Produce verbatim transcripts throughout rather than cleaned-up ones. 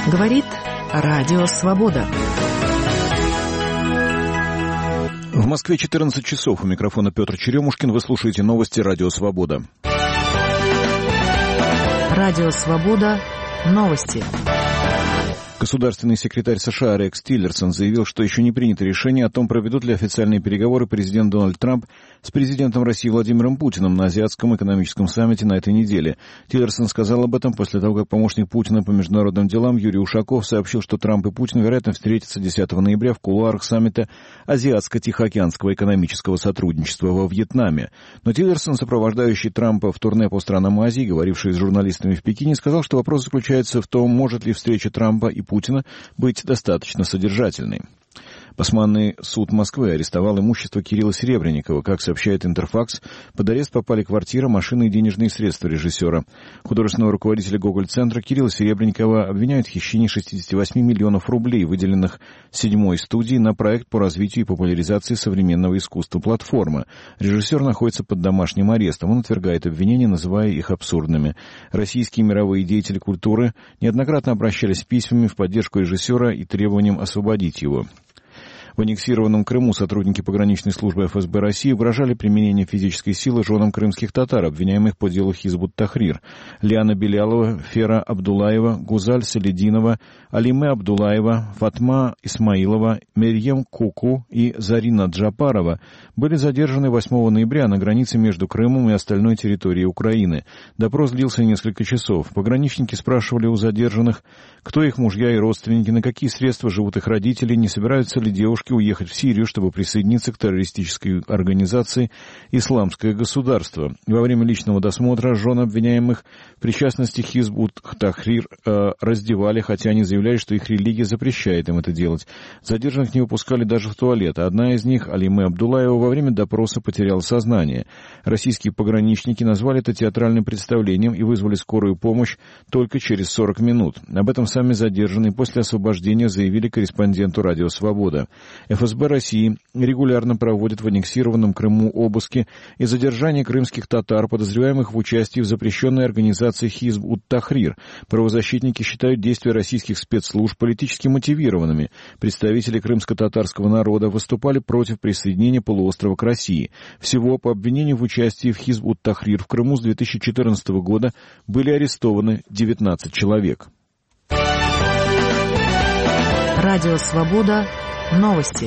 Говорит Радио Свобода. В Москве четырнадцать часов. У микрофона Петр Черемушкин. Вы слушаете новости Радио Свобода. Радио Свобода. Новости. Государственный секретарь США Рекс Тиллерсон заявил, что еще не принято решение о том, проведут ли официальные переговоры президент Дональд Трамп с президентом России Владимиром Путиным на Азиатском экономическом саммите на этой неделе. Тиллерсон сказал об этом после того, как помощник Путина по международным делам Юрий Ушаков сообщил, что Трамп и Путин, вероятно, встретятся десятого ноября в кулуарах саммита Азиатско-Тихоокеанского экономического сотрудничества во Вьетнаме. Но Тиллерсон, сопровождающий Трампа в турне по странам Азии, говоривший с журналистами в Пекине, сказал, что вопрос заключается в том, может ли встреча Трампа и Путина быть достаточно содержательной. Басманный суд Москвы арестовал имущество Кирилла Серебренникова. Как сообщает Интерфакс, под арест попали квартира, машины и денежные средства режиссера. Художественного руководителя Гоголь-центра Кирилла Серебренникова обвиняют в хищении шестьдесят восемь миллионов рублей, выделенных седьмой студией на проект по развитию и популяризации современного искусства «Платформа». Режиссер находится под домашним арестом. Он отвергает обвинения, называя их абсурдными. Российские мировые деятели культуры неоднократно обращались с письмами в поддержку режиссера и требованием освободить его. В аннексированном Крыму сотрудники пограничной службы эф эс бэ России угрожали применением физической силы женам крымских татар, обвиняемых по делу Хизб ут-Тахрир. Лиана Белялова, Фера Абдулаева, Гузаль Салединова, Алиме Абдулаева, Фатма Исмаилова, Мерьем Куку и Зарина Джапарова были задержаны восьмого ноября на границе между Крымом и остальной территорией Украины. Допрос длился несколько часов. Пограничники спрашивали у задержанных, кто их мужья и родственники, на какие средства живут их родители, не собираются ли девушки уехать в Сирию, чтобы присоединиться к террористической организации «Исламское государство». Во время личного досмотра жен обвиняемых в причастности Хизб ут-Тахрир э, раздевали, хотя они заявляли, что их религия запрещает им это делать. Задержанных не выпускали даже в туалет. Одна из них, Алиме Абдулаева, во время допроса потеряла сознание. Российские пограничники назвали это театральным представлением и вызвали скорую помощь только через сорок минут. Об этом сами задержанные после освобождения заявили корреспонденту «Радио Свобода». эф эс бэ России регулярно проводит в аннексированном Крыму обыски и задержание крымских татар, подозреваемых в участии в запрещенной организации Хизб ут-Тахрир. Правозащитники считают действия российских спецслужб политически мотивированными. Представители крымско-татарского народа выступали против присоединения полуострова к России. Всего по обвинению в участии в Хизб ут-Тахрир в Крыму с две тысячи четырнадцатого года были арестованы девятнадцать человек. Радио Свобода. Новости.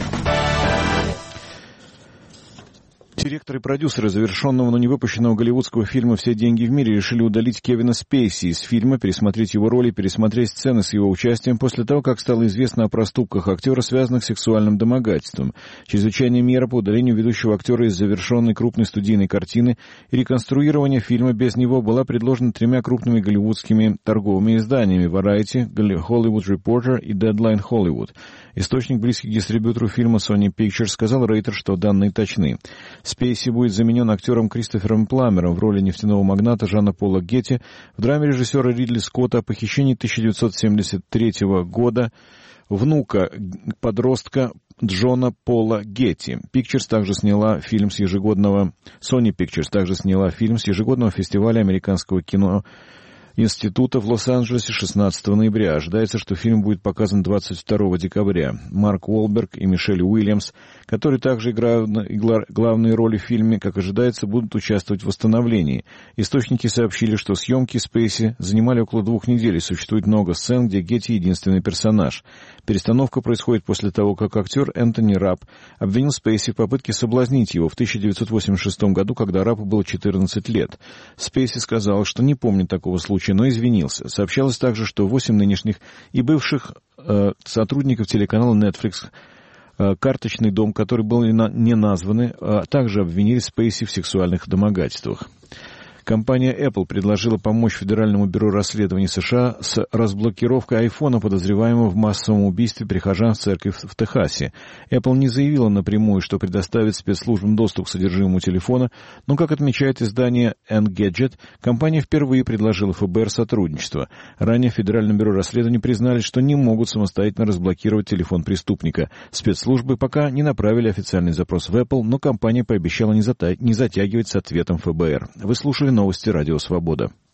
Директор и продюсеры завершенного, но не выпущенного голливудского фильма «Все деньги в мире» решили удалить Кевина Спейси из фильма, пересмотреть его роли, пересмотреть сцены с его участием после того, как стало известно о проступках актера, связанных с сексуальным домогательством. Чрезвычайная мера по удалению ведущего актера из завершенной крупной студийной картины и реконструирование фильма без него была предложена тремя крупными голливудскими торговыми изданиями Variety, Hollywood Reporter и Deadline Hollywood. Источник, близкий к дистрибьютору фильма Sony Pictures, сказал Рейтер, что данные точны. Спейси будет заменен актером Кристофером Пламмером в роли нефтяного магната Жана Пола Гетти в драме режиссера Ридли Скотта о похищении тысяча девятьсот семьдесят третьего года внука подростка Джона Пола Гетти. Pictures также сняла фильм с ежегодного... Sony Pictures также сняла фильм с ежегодного фестиваля американского кино Института в Лос-Анджелесе шестнадцатого ноября. Ожидается, что фильм будет показан двадцать второго декабря. Марк Уолберг и Мишель Уильямс, которые также играют главные роли в фильме, как ожидается, будут участвовать в восстановлении. Источники сообщили, что съемки Спейси занимали около двух недель, и существует много сцен, где Гетти единственный персонаж. Перестановка происходит после того, как актер Энтони Рапп обвинил Спейси в попытке соблазнить его в тысяча девятьсот восемьдесят шестом году, когда Раппу было четырнадцать лет. Спейси сказал, что не помнит такого случая, но извинился. Сообщалось также, что восемь нынешних и бывших э, сотрудников телеканала Netflix, э, «Карточный дом», который был не названы, э, также обвинили Спейси в сексуальных домогательствах. Компания Apple предложила помочь Федеральному бюро расследований США с разблокировкой айфона, подозреваемого в массовом убийстве прихожан в церкви в Техасе. Apple не заявила напрямую, что предоставит спецслужбам доступ к содержимому телефона, но, как отмечает издание Engadget, компания впервые предложила эф бэ эр сотрудничество. Ранее в Федеральном бюро расследований признали, что не могут самостоятельно разблокировать телефон преступника. Спецслужбы пока не направили официальный запрос в Apple, но компания пообещала не затягивать с ответом эф бэ эр. Вы слушали новости Радио Свобода.